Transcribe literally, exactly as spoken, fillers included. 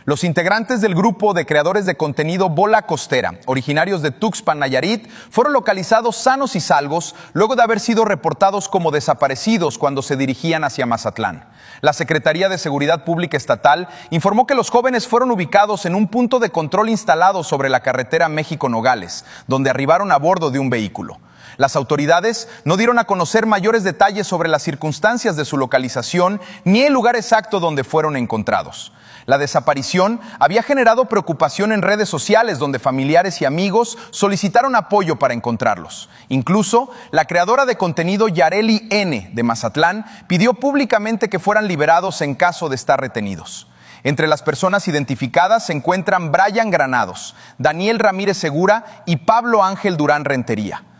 Los integrantes del grupo de creadores de contenido Bola Costera, originarios de Tuxpan, Nayarit, fueron localizados sanos y salvos luego de haber sido reportados como desaparecidos cuando se dirigían hacia Mazatlán. La Secretaría de Seguridad Pública Estatal informó que los jóvenes fueron ubicados en un punto de control instalado sobre la carretera México-Nogales, donde arribaron a bordo de un vehículo. Las autoridades no dieron a conocer mayores detalles sobre las circunstancias de su localización ni el lugar exacto donde fueron encontrados. La desaparición había generado preocupación en redes sociales, donde familiares y amigos solicitaron apoyo para encontrarlos. Incluso, la creadora de contenido Yareli N. de Mazatlán pidió públicamente que fueran liberados en caso de estar retenidos. Entre las personas identificadas se encuentran Brian Granados, Daniel Ramírez Segura y Pablo Ángel Durán Rentería.